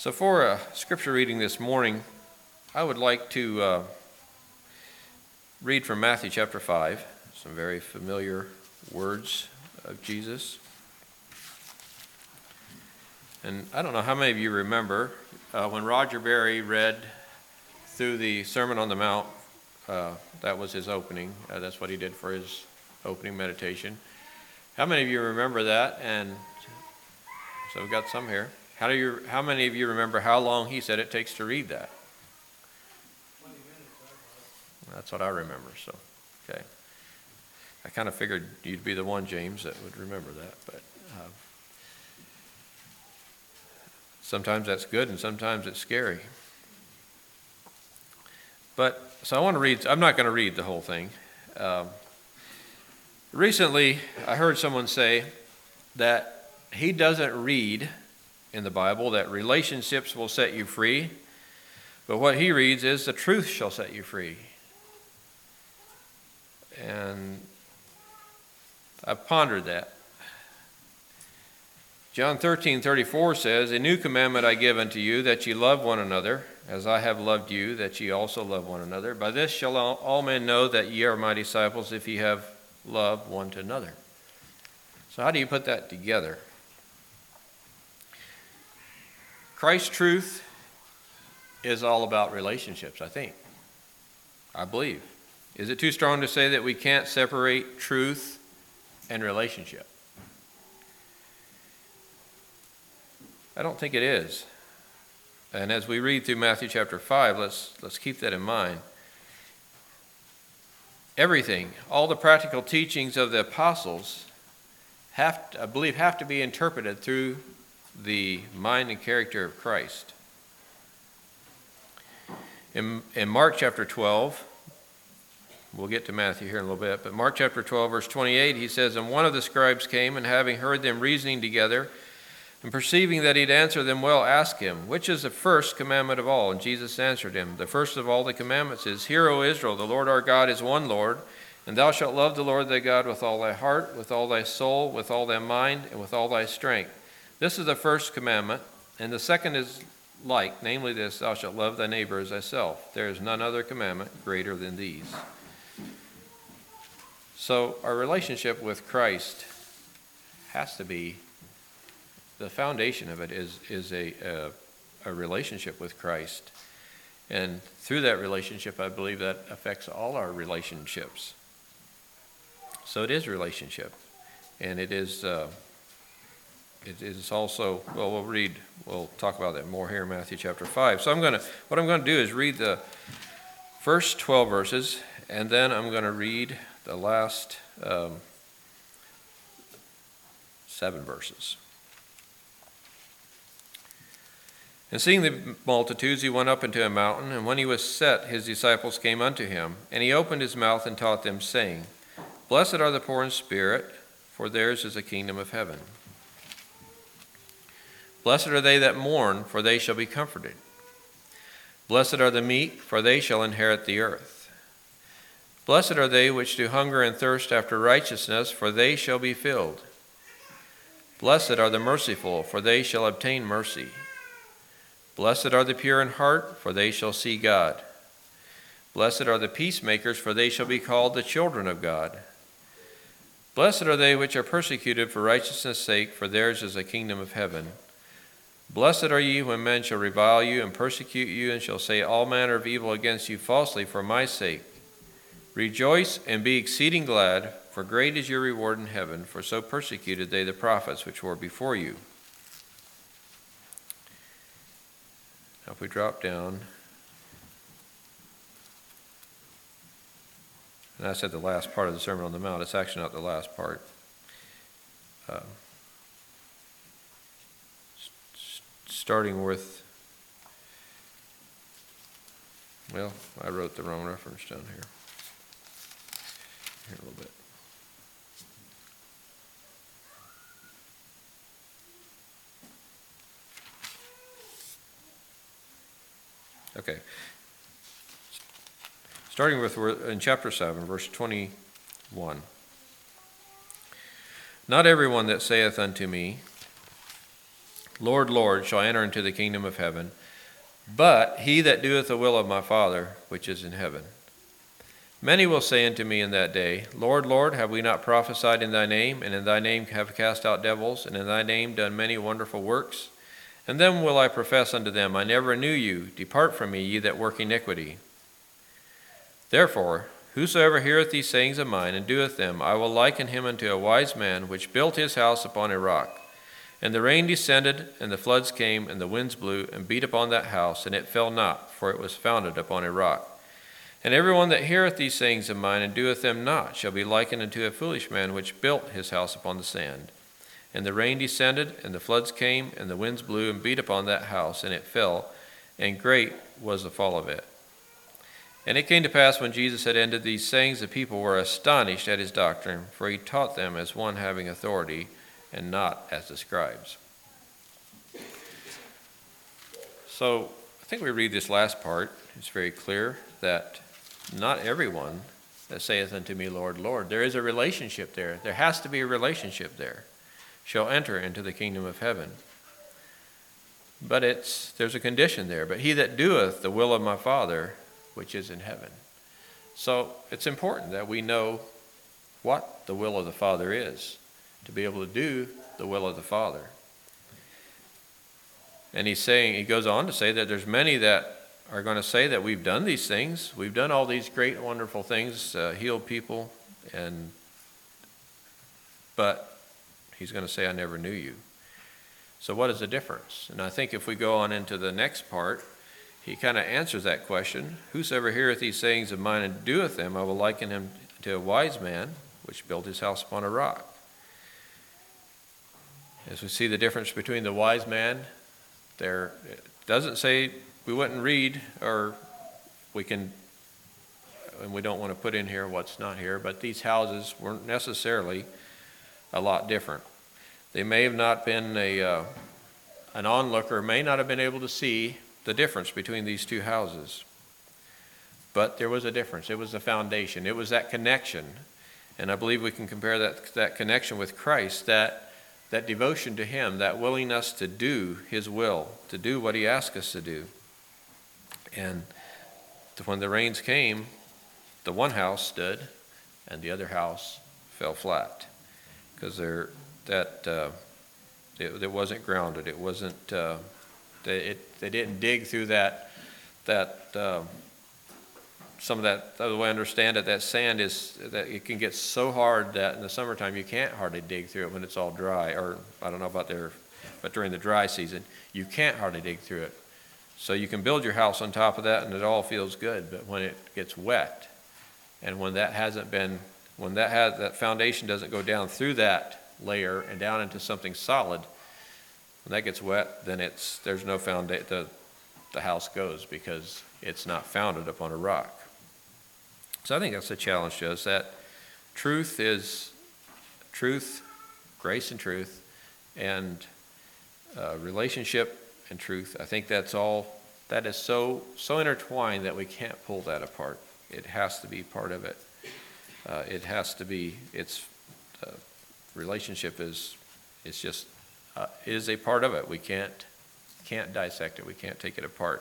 So for a scripture reading this morning, I would like to read from Matthew chapter 5, some very familiar words of Jesus. And I don't know how many of you remember when Roger Berry read through the Sermon on the Mount. That was his opening. That's what he did for his opening meditation. How many of you remember that? And so we've got some here. How many of you remember how long he said it takes to read that? 20 minutes. That's what I remember. So, okay. I kind of figured you'd be the one, James, that would remember that. But sometimes that's good and sometimes it's scary. But, so I want to read, I'm not going to read the whole thing. Recently, I heard someone say that he doesn't read in the Bible that relationships will set you free, but what he reads is the truth shall set you free. And I've pondered that. John 13:34 says, "A new commandment I give unto you, that ye love one another, as I have loved you, that ye also love one another. By this shall all men know that ye are my disciples, if ye have love one to another." So how do you put that together? Christ's truth is all about relationships, I think. I believe. Is it too strong to say that we can't separate truth and relationship? I don't think it is. And as we read through Matthew chapter 5, let's keep that in mind. Everything, all the practical teachings of the apostles have to be interpreted through the mind and character of Christ. In Mark chapter 12, we'll get to Matthew here in a little bit, but Mark chapter 12, verse 28, he says, "And one of the scribes came, and having heard them reasoning together, and perceiving that he'd answer them well, asked him, Which is the first commandment of all? And Jesus answered him, The first of all the commandments is, Hear, O Israel, the Lord our God is one Lord, and thou shalt love the Lord thy God with all thy heart, with all thy soul, with all thy mind, and with all thy strength. This is the first commandment, and the second is like, namely this, Thou shalt love thy neighbor as thyself. There is none other commandment greater than these." So our relationship with Christ has to be, the foundation of it is a relationship with Christ. And through that relationship, I believe that affects all our relationships. So it is relationship. And it is also, well, we'll talk about that more here in Matthew chapter 5. So what I'm going to do is read the first 12 verses, and then I'm going to read the last 7 verses. "And seeing the multitudes, he went up into a mountain, and when he was set, his disciples came unto him. And he opened his mouth and taught them, saying, Blessed are the poor in spirit, for theirs is the kingdom of heaven. Blessed are they that mourn, for they shall be comforted. Blessed are the meek, for they shall inherit the earth. Blessed are they which do hunger and thirst after righteousness, for they shall be filled. Blessed are the merciful, for they shall obtain mercy. Blessed are the pure in heart, for they shall see God. Blessed are the peacemakers, for they shall be called the children of God. Blessed are they which are persecuted for righteousness' sake, for theirs is the kingdom of heaven. Blessed are ye when men shall revile you and persecute you, and shall say all manner of evil against you falsely for my sake. Rejoice and be exceeding glad, for great is your reward in heaven, for so persecuted they the prophets which were before you." Now if we drop down, and I said the last part of the Sermon on the Mount, it's actually not the last part. Starting with, well, I wrote the wrong reference down here. Here a little bit. Okay. Starting with in chapter 7, verse 21. "Not everyone that saith unto me, Lord, Lord, shall enter into the kingdom of heaven, but he that doeth the will of my Father which is in heaven. Many will say unto me in that day, Lord, Lord, have we not prophesied in thy name, and in thy name have cast out devils, and in thy name done many wonderful works? And then will I profess unto them, I never knew you. Depart from me, ye that work iniquity. Therefore, whosoever heareth these sayings of mine, and doeth them, I will liken him unto a wise man, which built his house upon a rock. And the rain descended, and the floods came, and the winds blew, and beat upon that house, and it fell not, for it was founded upon a rock. And every one that heareth these sayings of mine, and doeth them not, shall be likened unto a foolish man, which built his house upon the sand. And the rain descended, and the floods came, and the winds blew, and beat upon that house, and it fell, and great was the fall of it. And it came to pass, when Jesus had ended these sayings, the people were astonished at his doctrine, for he taught them as one having authority, and not as the scribes. So I think we read this last part. It's very clear that not everyone that saith unto me, Lord, Lord, there is a relationship there. There has to be a relationship there, shall enter into the kingdom of heaven. But there's a condition there. But he that doeth the will of my Father which is in heaven. So it's important that we know what the will of the Father is, to be able to do the will of the Father. And he goes on to say that there's many that are going to say that we've done these things. We've done all these great, wonderful things, healed people, but he's going to say, I never knew you. So what is the difference? And I think if we go on into the next part, he kind of answers that question. Whosoever heareth these sayings of mine and doeth them, I will liken him to a wise man, which built his house upon a rock. As we see the difference between the wise man, there it doesn't say we wouldn't read, or we can, and we don't want to put in here what's not here, but these houses weren't necessarily a lot different. They may have not been an onlooker may not have been able to see the difference between these two houses. But there was a difference. It was the foundation. It was that connection. And I believe we can compare that connection with Christ, that devotion to him, that willingness to do his will, to do what he asked us to do. And when the rains came, the one house stood and the other house fell flat, because it wasn't grounded. It wasn't. They didn't dig through that. Some of that, the way I understand it, that sand is that it can get so hard that in the summertime you can't hardly dig through it when it's all dry. Or I don't know about there, but during the dry season you can't hardly dig through it. So you can build your house on top of that and it all feels good. But when it gets wet, and when that foundation doesn't go down through that layer and down into something solid, when that gets wet, then there's no foundation. The house goes, because it's not founded upon a rock. So I think that's a challenge to us, that truth is truth, grace and truth, and relationship and truth. I think that is so intertwined that we can't pull that apart. It has to be part of it. It has to be. Relationship is a part of it. We can't dissect it. We can't take it apart.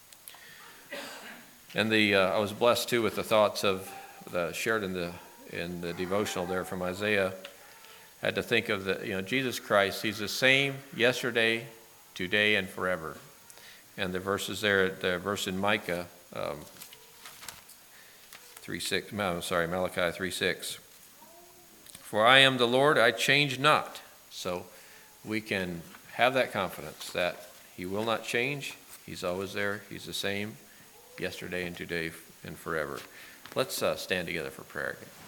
And I was blessed too with the thoughts of shared in the devotional there from Isaiah. I had to think of Jesus Christ. He's the same yesterday, today, and forever. And the verses there, the verse in Micah 3:6. Malachi 3:6. For I am the Lord, I change not. So we can have that confidence that he will not change. He's always there. He's the same yesterday and today and forever. Let's stand together for prayer again.